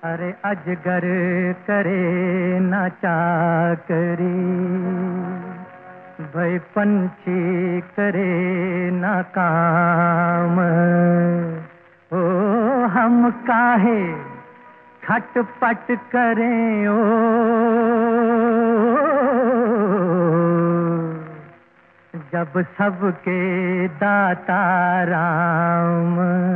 अरे अजगर करे ना चाकरी, भई पंछी करे ना काम। ओ हम काहे खटपट करें ओ, जब सबके दाता राम।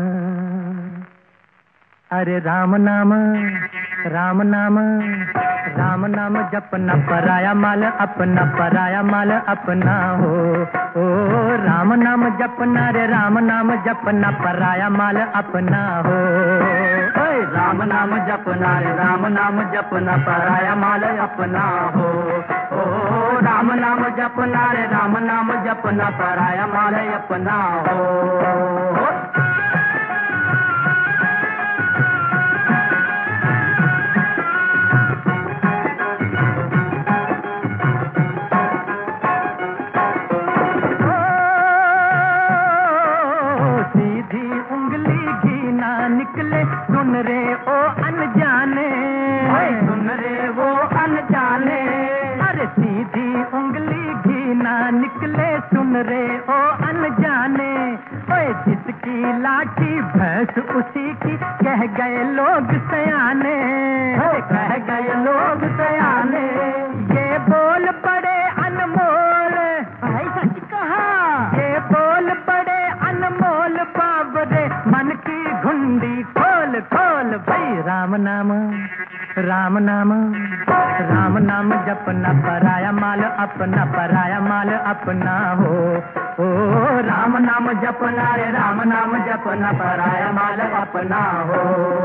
अरे राम नाम राम नाम राम नाम जपना, पराया माल अपना, पराया माल अपना हो। ओ राम नाम जपना रे, राम नाम जपना, पराया माल अपना हो। राम नाम जपना रे, राम नाम जपना, पराया माल अपना हो। ओ राम नाम जपना रे, राम नाम जपना, पराया माल अपना हो। निकले सुन रे ओ अनजाने, सुन रे वो अनजाने। अरे सीधी उंगली घी ना निकले सुन रे ओ अनजाने। ओए जिसकी लाठी भैंस उसी की, कह गए लोग सयाने, कह गए लोग सयाने। ये बोल बड़े अनमोल, ऐसा कहा ये बोल बड़े अनमोल बाबरे, मन की घुंडी खोल खोल भई। राम नाम राम नाम राम नाम जपना, पराया माल अपना, पराया माल अपना हो। ओ राम नाम जपना रे, राम नाम जपना, पराया माल अपना हो।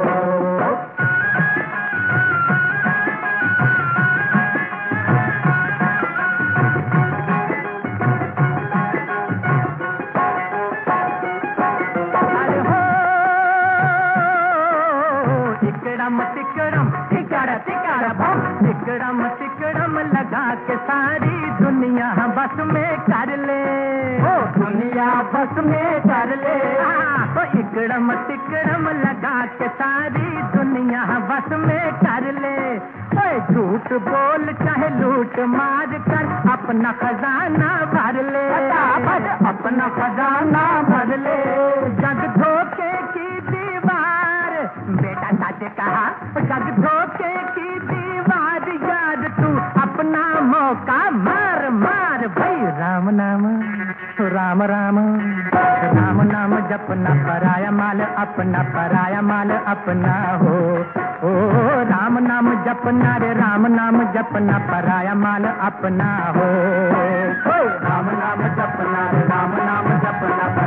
तिकड़म तिकड़म लगा के सारी दुनिया बस में कर ले, ओ दुनिया बस में कर ले। तो इकड़म तिकड़म लगा के सारी दुनिया बस में कर ले। ओए झूठ बोल चाहे लूट मार कर, अपना खजाना भर ले, अपना खजाना भर ले। जग धोखे की दीवार, बेटा साथे कहा, जग धोखे की दीवार, याद तू अपना मौका मार मार भई। राम नाम राम राम राम नाम जपना, पराया माल अपना, पराया माल अपना हो। ओ राम नाम जपना रे, राम नाम जपना, पराया माल अपना हो। राम नाम जपना रे, राम नाम जपना,